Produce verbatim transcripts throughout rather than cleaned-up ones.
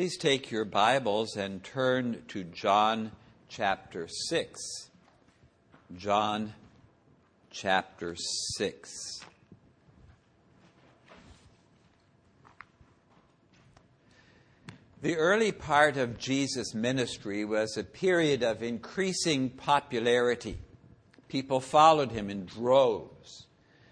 Please take your Bibles and turn to John chapter six. John chapter six. The early part of Jesus' ministry was a period of increasing popularity. People followed him in droves.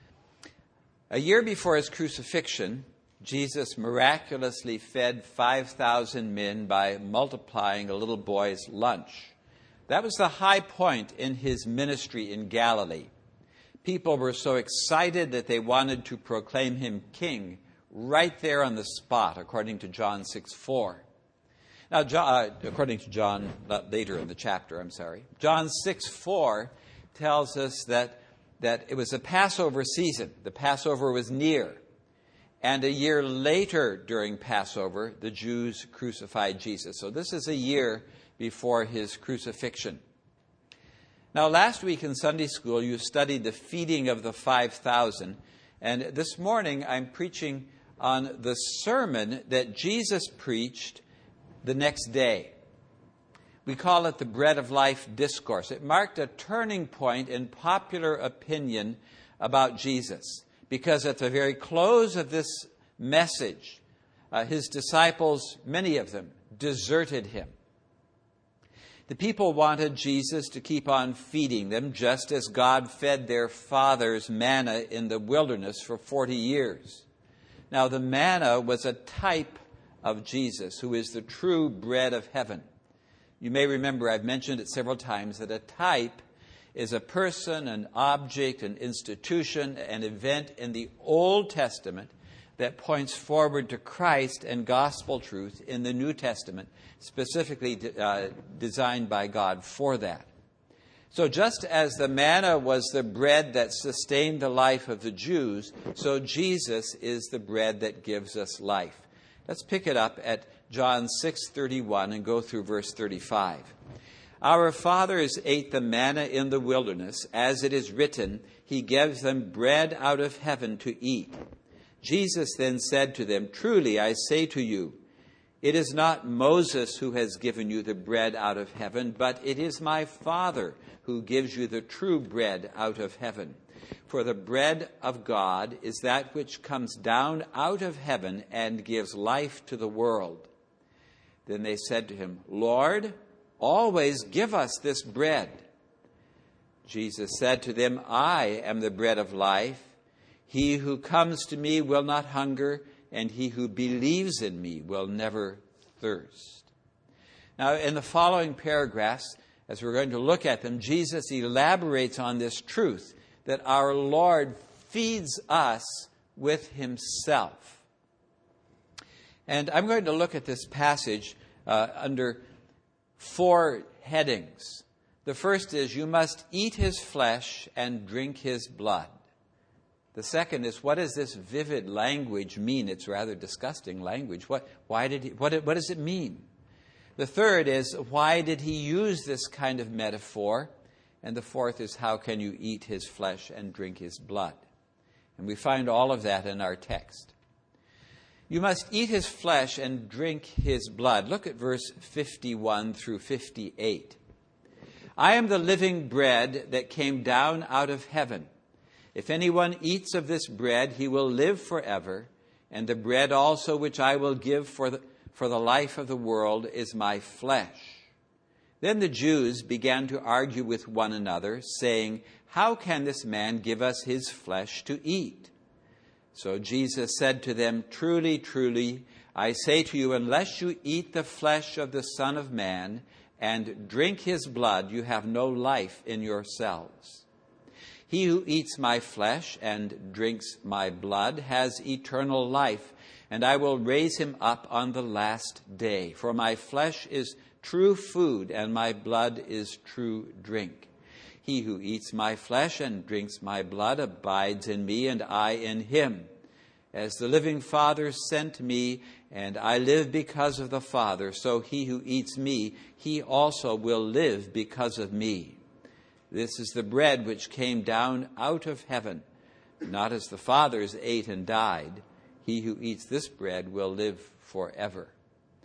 A year before his crucifixion, Jesus miraculously fed five thousand men by multiplying a little boy's lunch. That was the high point in his ministry in Galilee. People were so excited that they wanted to proclaim him king right there on the spot, according to John six four. Now, John, uh, according to John, uh, later in the chapter, I'm sorry, John six four tells us that, that it was a Passover season. The Passover was near. And a year later during Passover, the Jews crucified Jesus. So this is a year before his crucifixion. Now, last week in Sunday school, you studied the feeding of the five thousand. And this morning, I'm preaching on the sermon that Jesus preached the next day. We call it the Bread of Life Discourse. It marked a turning point in popular opinion about Jesus, because at the very close of this message, uh, his disciples, many of them, deserted him. The people wanted Jesus to keep on feeding them, just as God fed their fathers manna in the wilderness for forty years. Now, the manna was a type of Jesus, who is the true bread of heaven. You may remember, I've mentioned it several times, that a type is a person, an object, an institution, an event in the Old Testament that points forward to Christ and gospel truth in the New Testament, specifically uh, designed by God for that. So just as the manna was the bread that sustained the life of the Jews, so Jesus is the bread that gives us life. Let's pick it up at John six thirty-one and go through verse thirty-five. Our fathers ate the manna in the wilderness, as it is written, He gives them bread out of heaven to eat. Jesus then said to them, Truly I say to you, it is not Moses who has given you the bread out of heaven, but it is my Father who gives you the true bread out of heaven. For the bread of God is that which comes down out of heaven and gives life to the world. Then they said to him, Lord, always give us this bread. Jesus said to them, I am the bread of life. He who comes to me will not hunger, and he who believes in me will never thirst. Now, in the following paragraphs, as we're going to look at them, Jesus elaborates on this truth that our Lord feeds us with himself. And I'm going to look at this passage uh, under four headings. The first is, you must eat his flesh and drink his blood. The second is, what does this vivid language mean? It's rather disgusting language. What, why did he, what, what does it mean? The third is, why did he use this kind of metaphor? And the fourth is, how can you eat his flesh and drink his blood? And we find all of that in our text. You must eat his flesh and drink his blood. Look at verse fifty-one through fifty-eight. I am the living bread that came down out of heaven. If anyone eats of this bread, he will live forever. And the bread also which I will give for the, for the life of the world is my flesh. Then the Jews began to argue with one another, saying, How can this man give us his flesh to eat? So Jesus said to them, Truly, truly, I say to you, unless you eat the flesh of the Son of Man and drink his blood, you have no life in yourselves. He who eats my flesh and drinks my blood has eternal life, and I will raise him up on the last day. For my flesh is true food, and my blood is true drink. He who eats my flesh and drinks my blood abides in me, and I in him. As the living Father sent me, and I live because of the Father, so he who eats me, he also will live because of me. This is the bread which came down out of heaven, not as the fathers ate and died. He who eats this bread will live forever.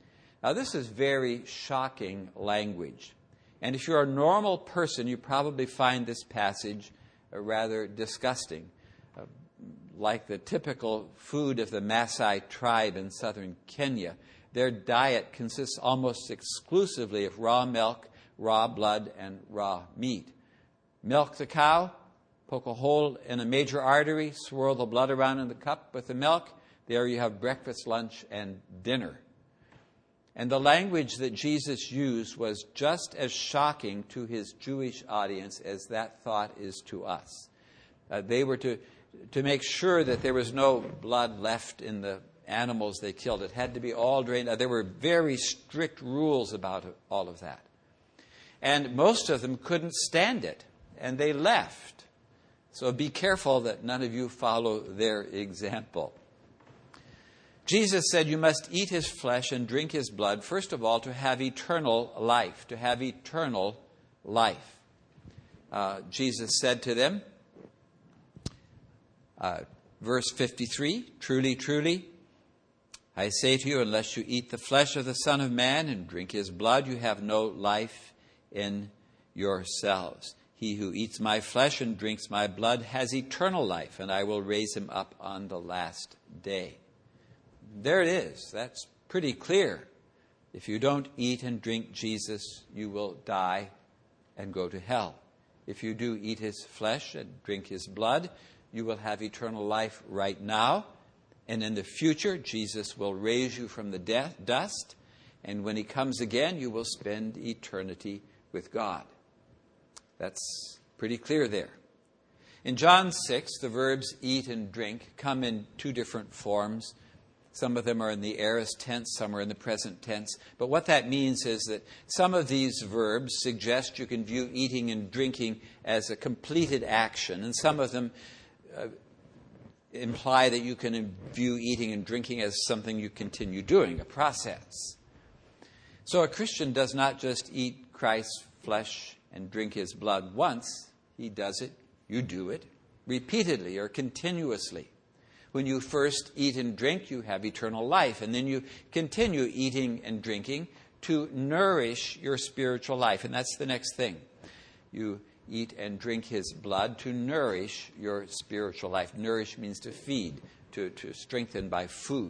Now, this is very shocking language. And if you're a normal person, you probably find this passage uh, rather disgusting. Uh, like the typical food of the Maasai tribe in southern Kenya, their diet consists almost exclusively of raw milk, raw blood, and raw meat. Milk the cow, poke a hole in a major artery, swirl the blood around in the cup with the milk. There you have breakfast, lunch, and dinner. And the language that Jesus used was just as shocking to his Jewish audience as that thought is to us. Uh, they were to, to make sure that there was no blood left in the animals they killed. It had to be all drained. Uh, there were very strict rules about all of that. And most of them couldn't stand it, and they left. So be careful that none of you follow their example. Jesus said you must eat his flesh and drink his blood, first of all, to have eternal life, to have eternal life. Uh, Jesus said to them, uh, verse fifty-three, truly, truly, I say to you, unless you eat the flesh of the Son of Man and drink his blood, you have no life in yourselves. He who eats my flesh and drinks my blood has eternal life, and I will raise him up on the last day. There it is. That's pretty clear. If you don't eat and drink Jesus, you will die and go to hell. If you do eat his flesh and drink his blood, you will have eternal life right now. And in the future, Jesus will raise you from the death, dust. And when he comes again, you will spend eternity with God. That's pretty clear there. In John six, the verbs eat and drink come in two different forms. Some of them are in the aorist tense, some are in the present tense. But what that means is that some of these verbs suggest you can view eating and drinking as a completed action, and some of them uh, imply that you can view eating and drinking as something you continue doing, a process. So a Christian does not just eat Christ's flesh and drink his blood once. He does it, you do it, repeatedly or continuously. When you first eat and drink, you have eternal life. And then you continue eating and drinking to nourish your spiritual life. And that's the next thing. You eat and drink his blood to nourish your spiritual life. Nourish means to feed, to, to strengthen by food.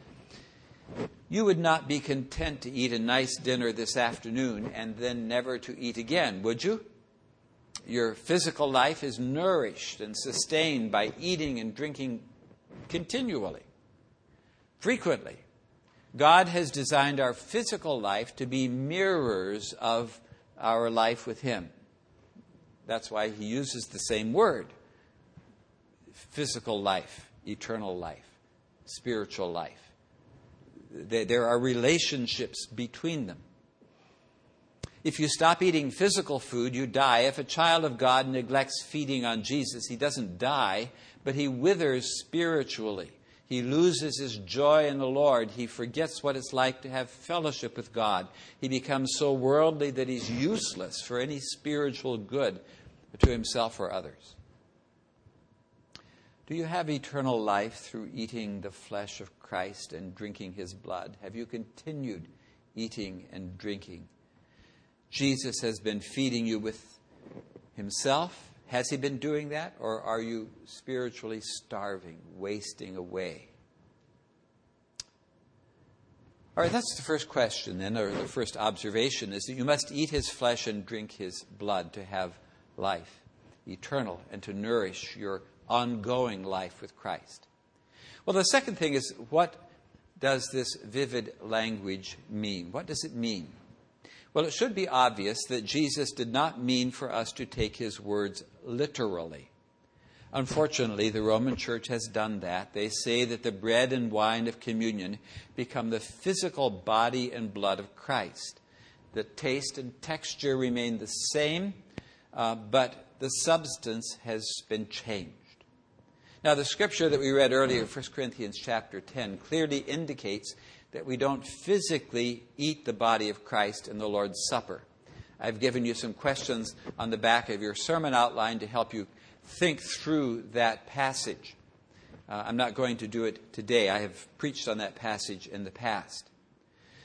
You would not be content to eat a nice dinner this afternoon and then never to eat again, would you? Your physical life is nourished and sustained by eating and drinking continually, frequently. God has designed our physical life to be mirrors of our life with him. That's why he uses the same word. Physical life, eternal life, spiritual life. There are relationships between them. If you stop eating physical food, you die. If a child of God neglects feeding on Jesus, he doesn't die, but he withers spiritually. He loses his joy in the Lord. He forgets what it's like to have fellowship with God. He becomes so worldly that he's useless for any spiritual good to himself or others. Do you have eternal life through eating the flesh of Christ and drinking his blood? Have you continued eating and drinking? Jesus has been feeding you with himself. Has he been doing that? Or are you spiritually starving, wasting away? All right, that's the first question then, or the first observation, is that you must eat his flesh and drink his blood to have life, eternal, and to nourish your ongoing life with Christ. Well, the second thing is, what does this vivid language mean? What does it mean? Well, it should be obvious that Jesus did not mean for us to take his words literally. Unfortunately, the Roman Church has done that. They say that the bread and wine of communion become the physical body and blood of Christ. The taste and texture remain the same, uh, but the substance has been changed. Now, the scripture that we read earlier, First Corinthians chapter ten, clearly indicates that we don't physically eat the body of Christ in the Lord's Supper. I've given you some questions on the back of your sermon outline to help you think through that passage. Uh, I'm not going to do it today. I have preached on that passage in the past.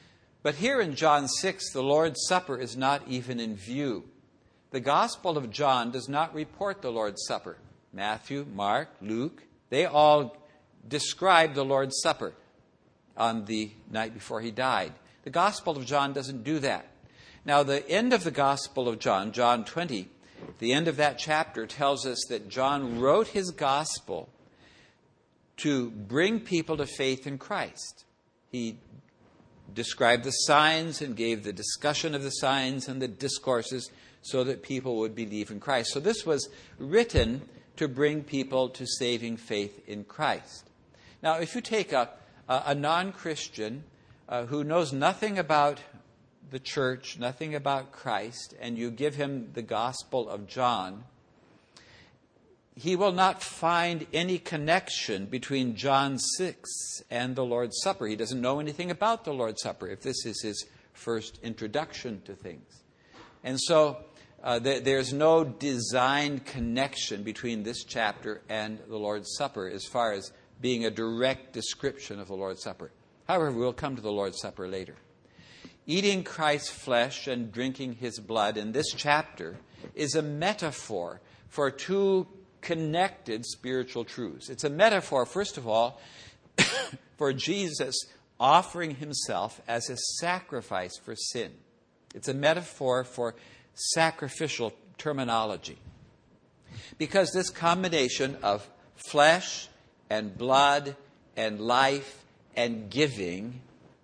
But here in John six, the Lord's Supper is not even in view. The Gospel of John does not report the Lord's Supper. Matthew, Mark, Luke, they all describe the Lord's Supper on the night before he died. The Gospel of John doesn't do that. Now, the end of the Gospel of John, John twenty, the end of that chapter tells us that John wrote his Gospel to bring people to faith in Christ. He described the signs and gave the discussion of the signs and the discourses so that people would believe in Christ. So this was written to bring people to saving faith in Christ. Now, if you take a, a, a non-Christian uh, who knows nothing about the church, nothing about Christ, and you give him the Gospel of John, he will not find any connection between John six and the Lord's Supper. He doesn't know anything about the Lord's Supper if this is his first introduction to things. And so uh, th- there's no designed connection between this chapter and the Lord's Supper as far as being a direct description of the Lord's Supper. However, we'll come to the Lord's Supper later. Eating Christ's flesh and drinking his blood in this chapter is a metaphor for two connected spiritual truths. It's a metaphor, first of all, for Jesus offering himself as a sacrifice for sin. It's a metaphor for sacrificial terminology. Because this combination of flesh and blood and life and giving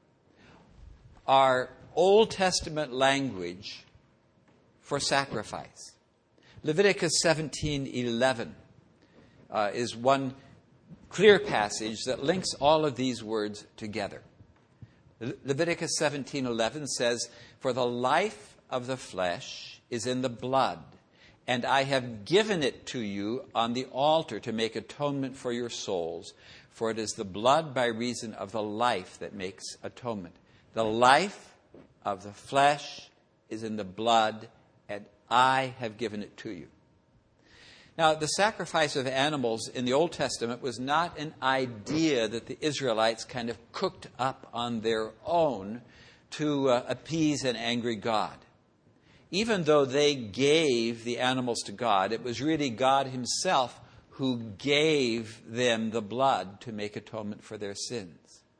are Old Testament language for sacrifice. Leviticus seventeen eleven uh, is one clear passage that links all of these words together. Le- Leviticus seventeen eleven says, "For the life of the flesh is in the blood, and I have given it to you on the altar to make atonement for your souls, for it is the blood by reason of the life that makes atonement." The life of the flesh is in the blood, and I have given it to you. Now, the sacrifice of animals in the Old Testament was not an idea that the Israelites kind of cooked up on their own to uh, appease an angry God. Even though they gave the animals to God, it was really God himself who gave them the blood to make atonement for their sins.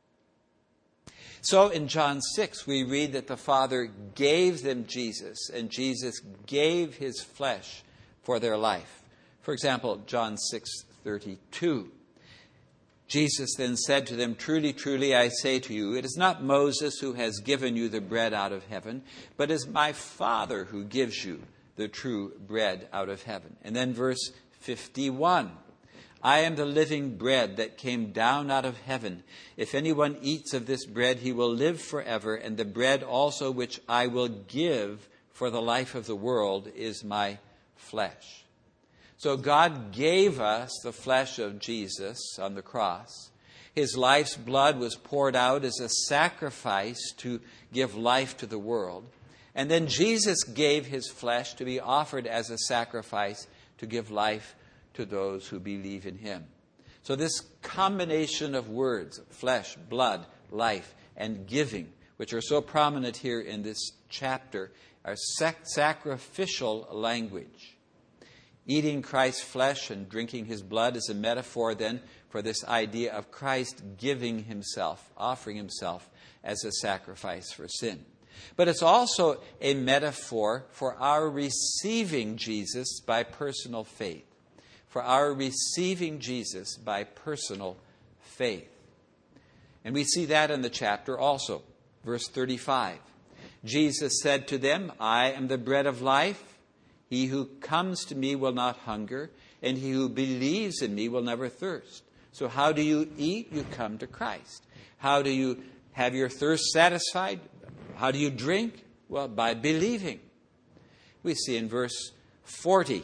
So in John six, we read that the Father gave them Jesus, and Jesus gave his flesh for their life. For example, John six thirty-two. Jesus then said to them, "Truly, truly, I say to you, it is not Moses who has given you the bread out of heaven, but it is my Father who gives you the true bread out of heaven." And then verse fifty-one. "I am the living bread that came down out of heaven. If anyone eats of this bread, he will live forever, and the bread also which I will give for the life of the world is my flesh." So God gave us the flesh of Jesus on the cross. His life's blood was poured out as a sacrifice to give life to the world. And then Jesus gave his flesh to be offered as a sacrifice to give life to those who believe in him. So this combination of words, flesh, blood, life, and giving, which are so prominent here in this chapter, are sac- sacrificial language. Eating Christ's flesh and drinking his blood is a metaphor then for this idea of Christ giving himself, offering himself as a sacrifice for sin. But it's also a metaphor for our receiving Jesus by personal faith. For our receiving Jesus by personal faith. And we see that in the chapter also. Verse thirty-five. Jesus said to them, "I am the bread of life. He who comes to me will not hunger, and he who believes in me will never thirst." So how do you eat? You come to Christ. How do you have your thirst satisfied? How do you drink? Well, by believing. We see in verse forty.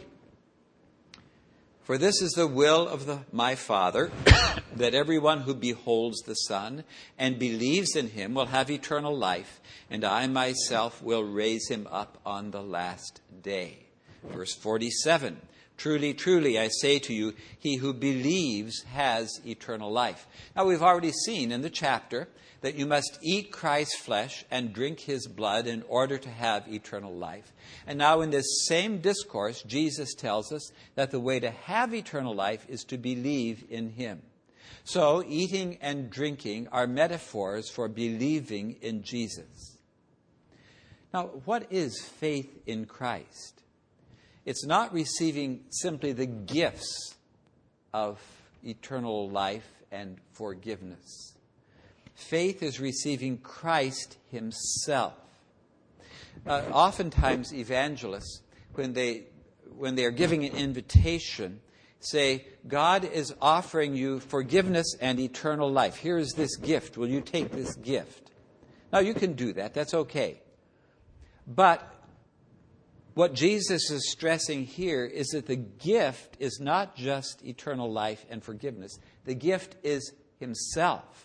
"For this is the will of the, my Father, that everyone who beholds the Son and believes in him will have eternal life, and I myself will raise him up on the last day." Verse forty-seven. Truly, truly, I say to you, he who believes has eternal life. Now, we've already seen in the chapter that you must eat Christ's flesh and drink his blood in order to have eternal life. And now in this same discourse, Jesus tells us that the way to have eternal life is to believe in him. So, eating and drinking are metaphors for believing in Jesus. Now, what is faith in Christ? It's not receiving simply the gifts of eternal life and forgiveness. Faith is receiving Christ himself. Uh, oftentimes, evangelists, when they, when they are giving an invitation, say, God is offering you forgiveness and eternal life. Here is this gift. Will you take this gift? Now, you can do that. That's okay. But what Jesus is stressing here is that the gift is not just eternal life and forgiveness. The gift is himself.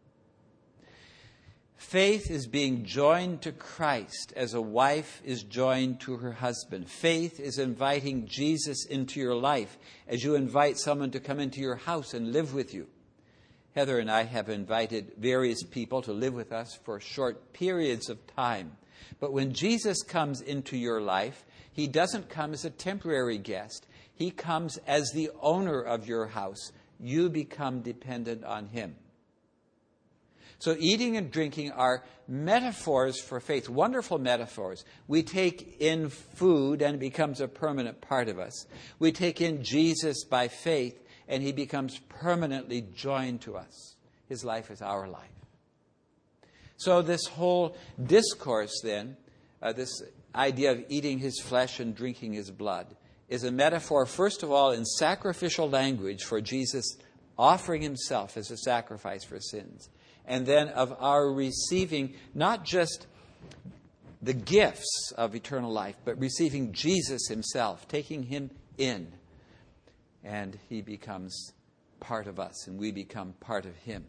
Faith is being joined to Christ as a wife is joined to her husband. Faith is inviting Jesus into your life as you invite someone to come into your house and live with you. Heather and I have invited various people to live with us for short periods of time. But when Jesus comes into your life, he doesn't come as a temporary guest. He comes as the owner of your house. You become dependent on him. So eating and drinking are metaphors for faith, wonderful metaphors. We take in food and it becomes a permanent part of us. We take in Jesus by faith and he becomes permanently joined to us. His life is our life. So this whole discourse then, uh, this idea of eating his flesh and drinking his blood, is a metaphor, first of all, in sacrificial language for Jesus offering himself as a sacrifice for sins. And then of our receiving not just the gifts of eternal life, but receiving Jesus himself, taking him in. And he becomes part of us, and we become part of him.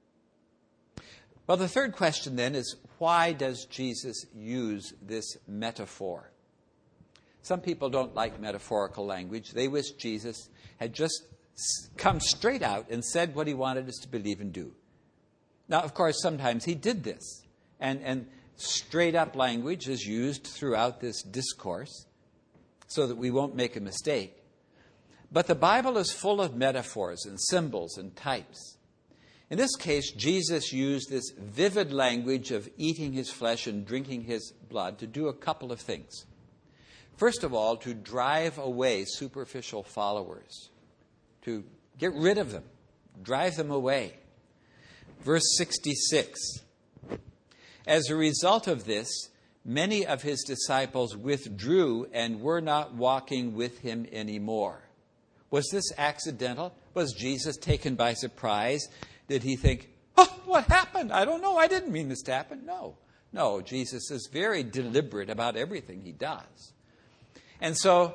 Well, the third question then is, why does Jesus use this metaphor? Some people don't like metaphorical language. They wish Jesus had just come straight out and said what he wanted us to believe and do. Now, of course, sometimes he did this. And, and straight-up language is used throughout this discourse so that we won't make a mistake. But the Bible is full of metaphors and symbols and types. In this case, Jesus used this vivid language of eating his flesh and drinking his blood to do a couple of things. First of all, to drive away superficial followers, to get rid of them, drive them away. Verse sixty-six, as a result of this, many of his disciples withdrew and were not walking with him anymore. Was this accidental? Was Jesus taken by surprise? Did he think, oh, what happened? I don't know. I didn't mean this to happen. No. No, Jesus is very deliberate about everything he does. And so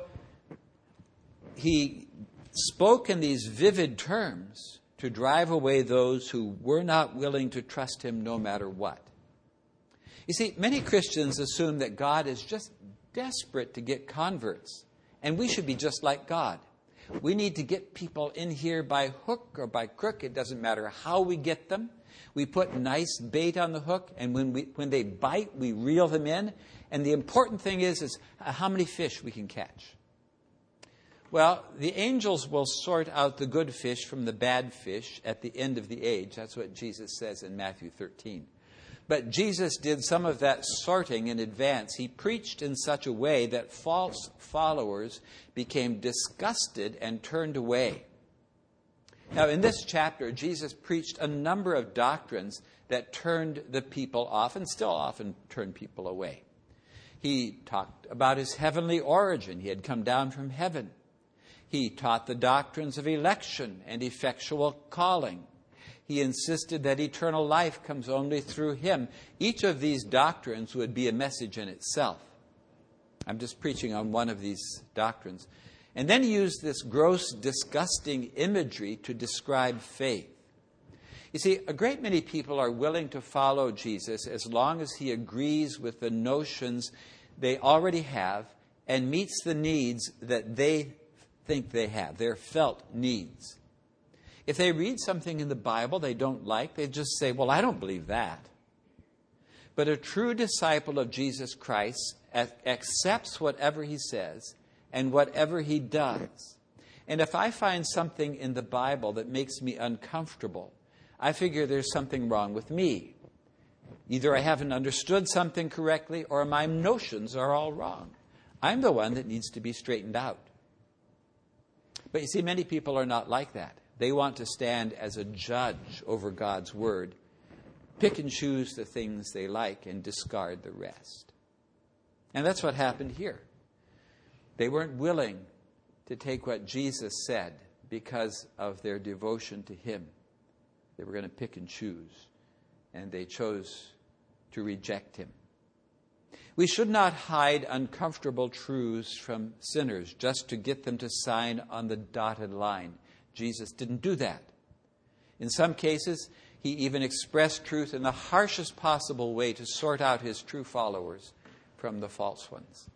he spoke in these vivid terms to drive away those who were not willing to trust him no matter what. You see, many Christians assume that God is just desperate to get converts, and we should be just like God. We need to get people in here by hook or by crook. It doesn't matter how we get them. We put nice bait on the hook, and when we when they bite, we reel them in. And the important thing is, is how many fish we can catch. Well, the angels will sort out the good fish from the bad fish at the end of the age. That's what Jesus says in Matthew thirteen. But Jesus did some of that sorting in advance. He preached in such a way that false followers became disgusted and turned away. Now, in this chapter, Jesus preached a number of doctrines that turned the people off and still often turn people away. He talked about his heavenly origin. He had come down from heaven. He taught the doctrines of election and effectual calling. He insisted that eternal life comes only through him. Each of these doctrines would be a message in itself. I'm just preaching on one of these doctrines. And then he used this gross, disgusting imagery to describe faith. You see, a great many people are willing to follow Jesus as long as he agrees with the notions they already have and meets the needs that they think they have, their felt needs. If they read something in the Bible they don't like, they just say, well, I don't believe that. But a true disciple of Jesus Christ accepts whatever he says and whatever he does. And if I find something in the Bible that makes me uncomfortable, I figure there's something wrong with me. Either I haven't understood something correctly or my notions are all wrong. I'm the one that needs to be straightened out. But you see, many people are not like that. They want to stand as a judge over God's Word, pick and choose the things they like and discard the rest. And that's what happened here. They weren't willing to take what Jesus said because of their devotion to him. They were going to pick and choose, and they chose to reject him. We should not hide uncomfortable truths from sinners just to get them to sign on the dotted line. Jesus didn't do that. In some cases, he even expressed truth in the harshest possible way to sort out his true followers from the false ones.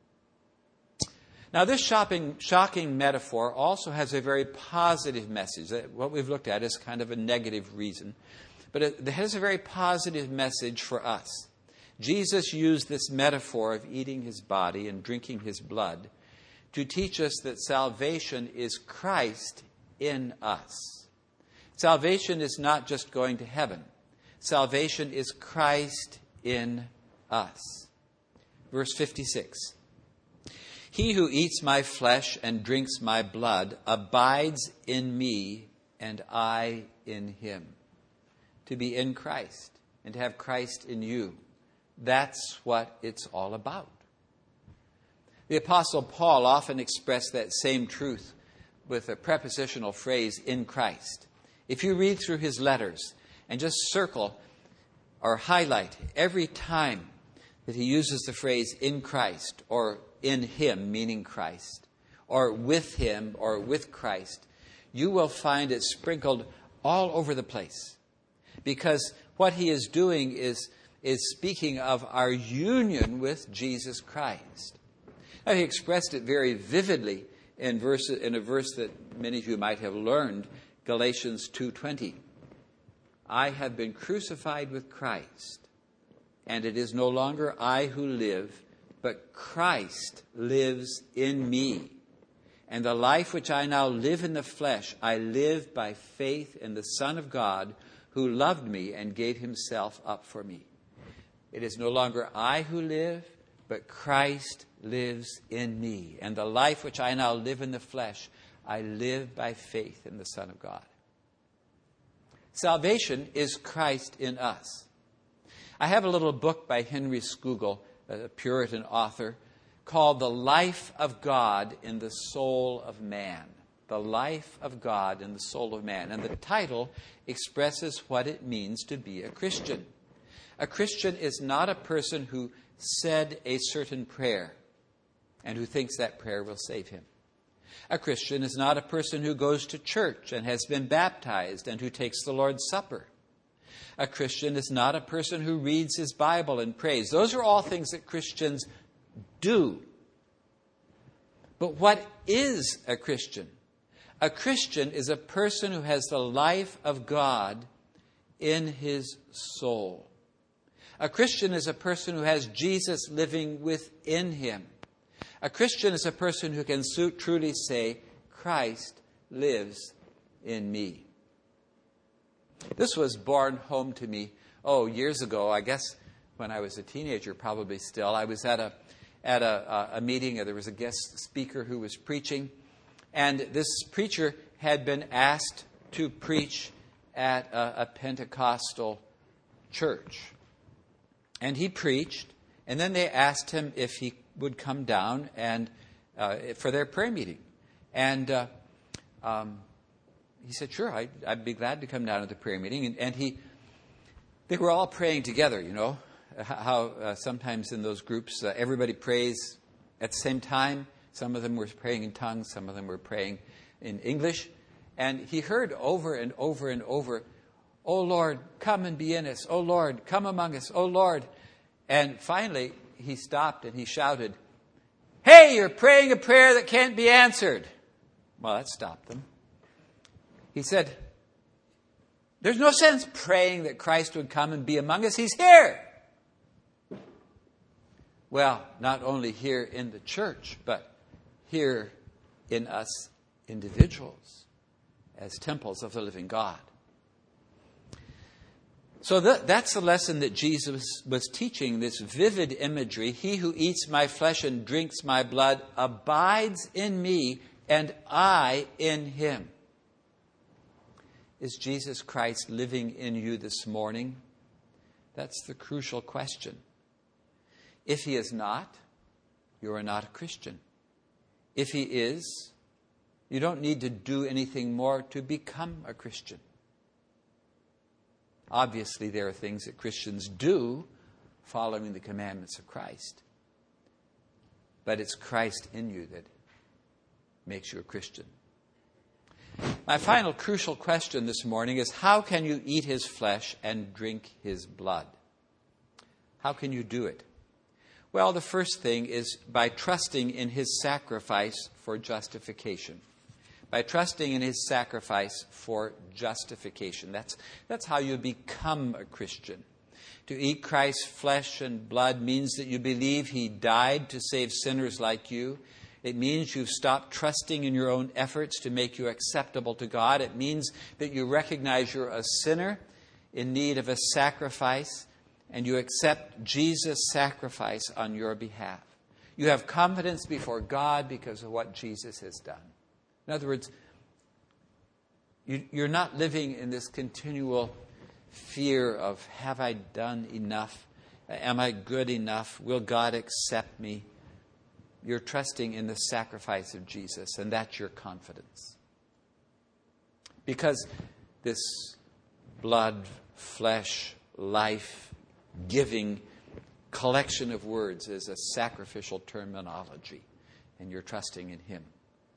Now, this shopping, shocking metaphor also has a very positive message. What we've looked at is kind of a negative reason, but it has a very positive message for us. Jesus used this metaphor of eating his body and drinking his blood to teach us that salvation is Christ in us. Salvation is not just going to heaven. Salvation is Christ in us. Verse fifty-six. He who eats my flesh and drinks my blood abides in me and I in him. To be in Christ and to have Christ in you. That's what it's all about. The Apostle Paul often expressed that same truth with a prepositional phrase, in Christ. If you read through his letters and just circle or highlight every time that he uses the phrase in Christ or in him, meaning Christ, or with him or with Christ, you will find it sprinkled all over the place. Because what he is doing is, is speaking of our union with Jesus Christ. Now, he expressed it very vividly in, verse, in a verse that many of you might have learned, Galatians two twenty. I have been crucified with Christ, and it is no longer I who live, but Christ lives in me. And the life which I now live in the flesh, I live by faith in the Son of God, who loved me and gave himself up for me. It is no longer I who live, but Christ lives in me. And the life which I now live in the flesh, I live by faith in the Son of God. Salvation is Christ in us. I have a little book by Henry Scougal, a Puritan author, called The Life of God in the Soul of Man. The Life of God in the Soul of Man. And the title expresses what it means to be a Christian. A Christian is not a person who said a certain prayer and who thinks that prayer will save him. A Christian is not a person who goes to church and has been baptized and who takes the Lord's Supper. A Christian is not a person who reads his Bible and prays. Those are all things that Christians do. But what is a Christian? A Christian is a person who has the life of God in his soul. A Christian is a person who has Jesus living within him. A Christian is a person who can truly say, Christ lives in me. This was borne home to me, oh, years ago, I guess when I was a teenager, probably still. I was at a at a, a meeting, there was a guest speaker who was preaching, and this preacher had been asked to preach at a, a Pentecostal church. And he preached, and then they asked him if he would come down and uh, for their prayer meeting. And uh, um, he said, sure, I, I'd be glad to come down to the prayer meeting. And, and he, they were all praying together, you know, how uh, sometimes in those groups uh, everybody prays at the same time. Some of them were praying in tongues, some of them were praying in English. And he heard over and over and over, "Oh Lord, come and be in us. Oh Lord, come among us. Oh Lord." And finally, he stopped and he shouted, "Hey, you're praying a prayer that can't be answered." Well, that stopped them. He said, there's no sense praying that Christ would come and be among us. He's here. Well, not only here in the church, but here in us individuals as temples of the living God. So that, that's the lesson that Jesus was teaching, this vivid imagery. He who eats my flesh and drinks my blood abides in me, and I in him. Is Jesus Christ living in you this morning? That's the crucial question. If he is not, you are not a Christian. If he is, you don't need to do anything more to become a Christian. Obviously, there are things that Christians do following the commandments of Christ. But it's Christ in you that makes you a Christian. My final crucial question this morning is, how can you eat his flesh and drink his blood? How can you do it? Well, the first thing is by trusting in his sacrifice for justification. By trusting in his sacrifice for justification. That's, that's how you become a Christian. To eat Christ's flesh and blood means that you believe he died to save sinners like you. It means you've stopped trusting in your own efforts to make you acceptable to God. It means that you recognize you're a sinner in need of a sacrifice, and you accept Jesus' sacrifice on your behalf. You have confidence before God because of what Jesus has done. In other words, you, you're not living in this continual fear of, have I done enough? Am I good enough? Will God accept me? You're trusting in the sacrifice of Jesus, and that's your confidence. Because this blood, flesh, life, giving collection of words is a sacrificial terminology, and you're trusting in him.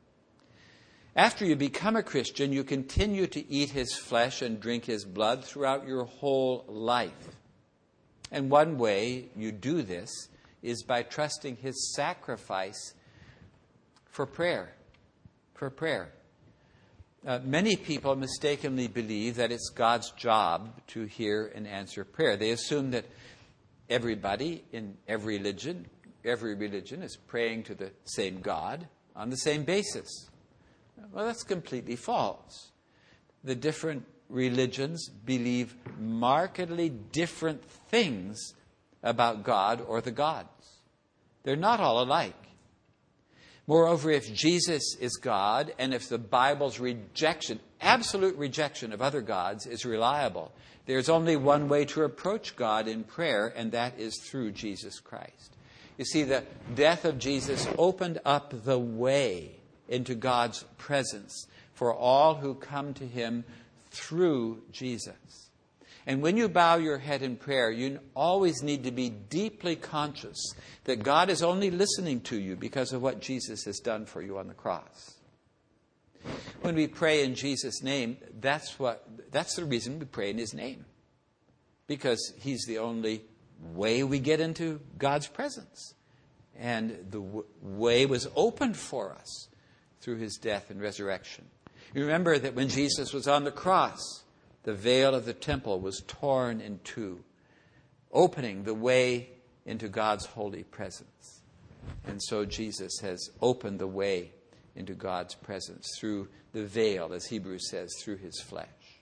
After you become a Christian, you continue to eat his flesh and drink his blood throughout your whole life. And one way you do this is by trusting his sacrifice for prayer. For prayer. Uh, many people mistakenly believe that it's God's job to hear and answer prayer. They assume that everybody in every religion, every religion is praying to the same God on the same basis. Well, that's completely false. The different religions believe markedly different things about God or the gods. They're not all alike. Moreover, if Jesus is God, and if the Bible's rejection, absolute rejection of other gods is reliable, there's only one way to approach God in prayer, and that is through Jesus Christ. You see, the death of Jesus opened up the way into God's presence for all who come to him through Jesus. And when you bow your head in prayer, you always need to be deeply conscious that God is only listening to you because of what Jesus has done for you on the cross. When we pray in Jesus' name, that's what that's the reason we pray in his name. Because he's the only way we get into God's presence. And the w- way was opened for us through his death and resurrection. You remember that when Jesus was on the cross, the veil of the temple was torn in two, opening the way into God's holy presence. And so Jesus has opened the way into God's presence through the veil, as Hebrews says, through his flesh.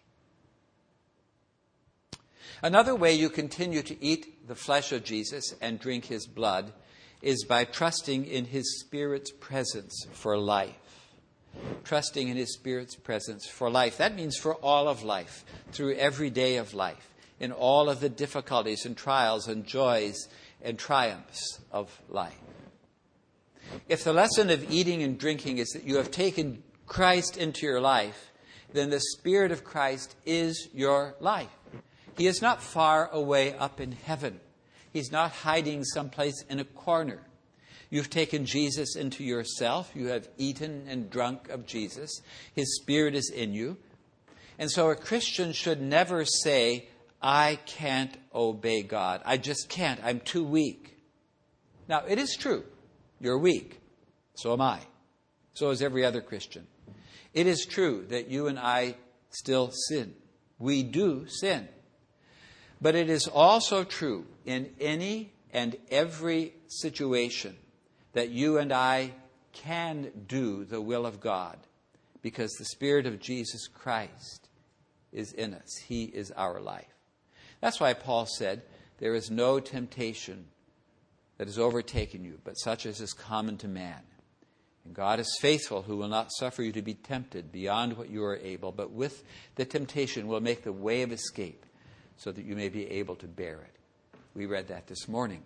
Another way you continue to eat the flesh of Jesus and drink his blood is by trusting in his Spirit's presence for life. Trusting in his Spirit's presence for life. That means for all of life, through every day of life, in all of the difficulties and trials and joys and triumphs of life. If the lesson of eating and drinking is that you have taken Christ into your life, then the Spirit of Christ is your life. He is not far away up in heaven. He's not hiding someplace in a corner. You've taken Jesus into yourself. You have eaten and drunk of Jesus. His Spirit is in you. And so a Christian should never say, I can't obey God. I just can't. I'm too weak. Now, it is true. You're weak. So am I. So is every other Christian. It is true that you and I still sin. We do sin. But it is also true in any and every situation that you and I can do the will of God because the Spirit of Jesus Christ is in us. He is our life. That's why Paul said, there is no temptation that has overtaken you, but such as is common to man. And God is faithful, who will not suffer you to be tempted beyond what you are able, but with the temptation will make the way of escape so that you may be able to bear it. We read that this morning.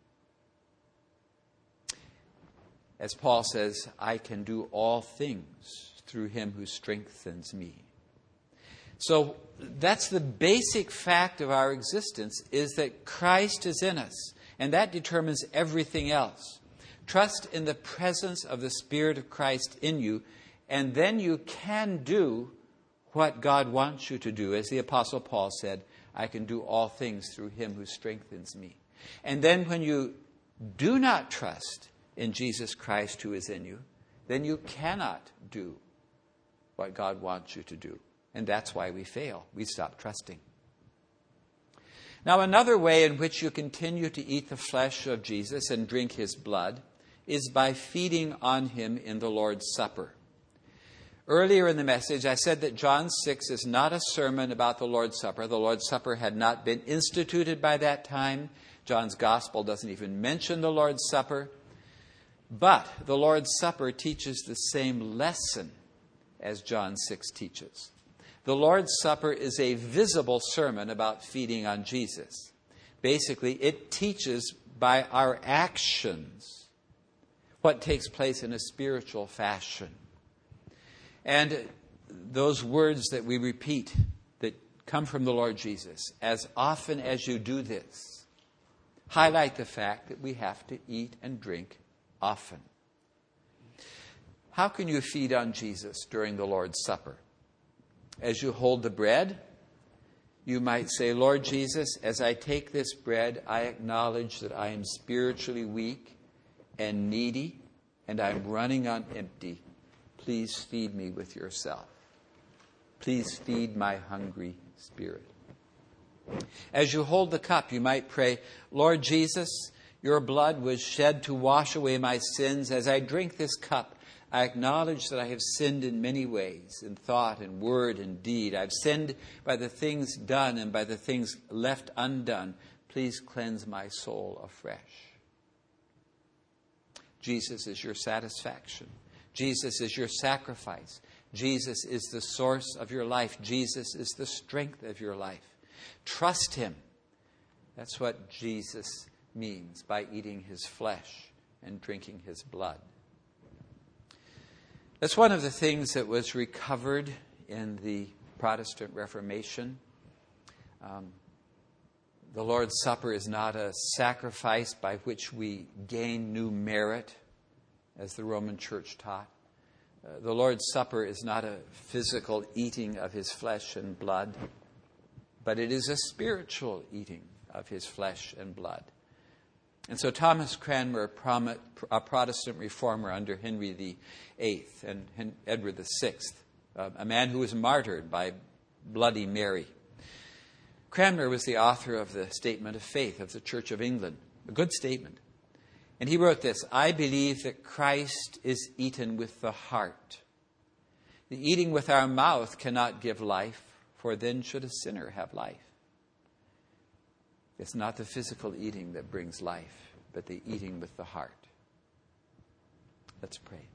As Paul says, I can do all things through him who strengthens me. So that's the basic fact of our existence, is that Christ is in us, and that determines everything else. Trust in the presence of the Spirit of Christ in you, and then you can do what God wants you to do. As the Apostle Paul said, I can do all things through him who strengthens me. And then when you do not trust in Jesus Christ who is in you, then you cannot do what God wants you to do. And that's why we fail. We stop trusting. Now, another way in which you continue to eat the flesh of Jesus and drink his blood is by feeding on him in the Lord's Supper. Earlier in the message, I said that John six is not a sermon about the Lord's Supper. The Lord's Supper had not been instituted by that time. John's Gospel doesn't even mention the Lord's Supper. But the Lord's Supper teaches the same lesson as John six teaches. The Lord's Supper is a visible sermon about feeding on Jesus. Basically, it teaches by our actions what takes place in a spiritual fashion. And those words that we repeat that come from the Lord Jesus, as often as you do this, highlight the fact that we have to eat and drink often. How can you feed on Jesus during the Lord's Supper? As you hold the bread, you might say, Lord Jesus, as I take this bread, I acknowledge that I am spiritually weak and needy, and I'm running on empty. Please feed me with yourself. Please feed my hungry spirit. As you hold the cup, you might pray, Lord Jesus, your blood was shed to wash away my sins. As I drink this cup, I acknowledge that I have sinned in many ways, in thought and word and deed. I've sinned by the things done and by the things left undone. Please cleanse my soul afresh. Jesus is your satisfaction. Jesus is your sacrifice. Jesus is the source of your life. Jesus is the strength of your life. Trust him. That's what Jesus means by eating his flesh and drinking his blood. That's one of the things that was recovered in the Protestant Reformation. Um, the Lord's Supper is not a sacrifice by which we gain new merit, as the Roman Church taught. Uh, the Lord's Supper is not a physical eating of his flesh and blood, but it is a spiritual eating of his flesh and blood. And so Thomas Cranmer, a Protestant reformer under Henry the Eighth and Edward the Sixth, a man who was martyred by Bloody Mary. Cranmer was the author of the Statement of Faith of the Church of England, a good statement. And he wrote this, I believe that Christ is eaten with the heart. The eating with our mouth cannot give life, for then should a sinner have life. It's not the physical eating that brings life, but the eating with the heart. Let's pray.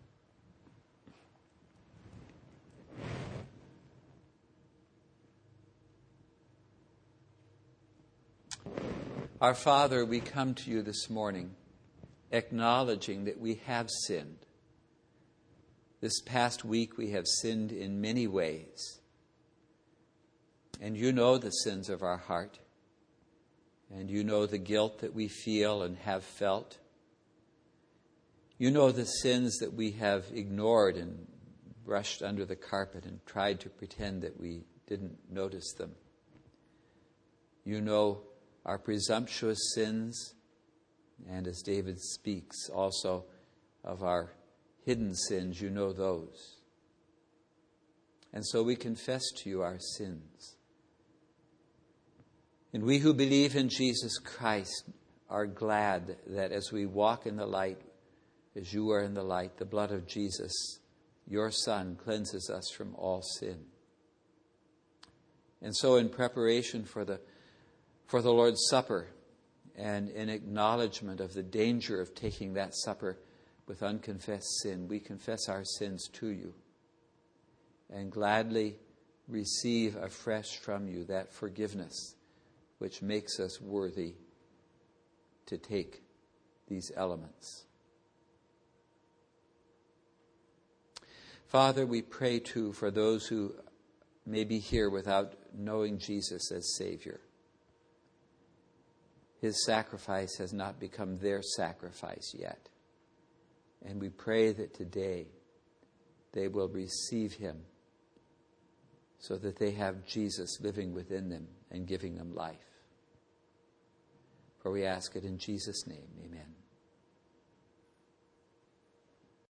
Our Father, we come to you this morning acknowledging that we have sinned. This past week we have sinned in many ways. And you know the sins of our heart. And you know the guilt that we feel and have felt. You know the sins that we have ignored and brushed under the carpet and tried to pretend that we didn't notice them. You know our presumptuous sins, and as David speaks also of our hidden sins, you know those. And so we confess to you our sins. And we who believe in Jesus Christ are glad that as we walk in the light, as you are in the light, the blood of Jesus, your Son, cleanses us from all sin. And so in preparation for the, for the Lord's Supper, and in acknowledgement of the danger of taking that supper with unconfessed sin, we confess our sins to you and gladly receive afresh from you that forgiveness which makes us worthy to take these elements. Father, we pray too for those who may be here without knowing Jesus as Savior. His sacrifice has not become their sacrifice yet. And we pray that today they will receive him so that they have Jesus living within them and giving them life. For we ask it in Jesus' name. Amen.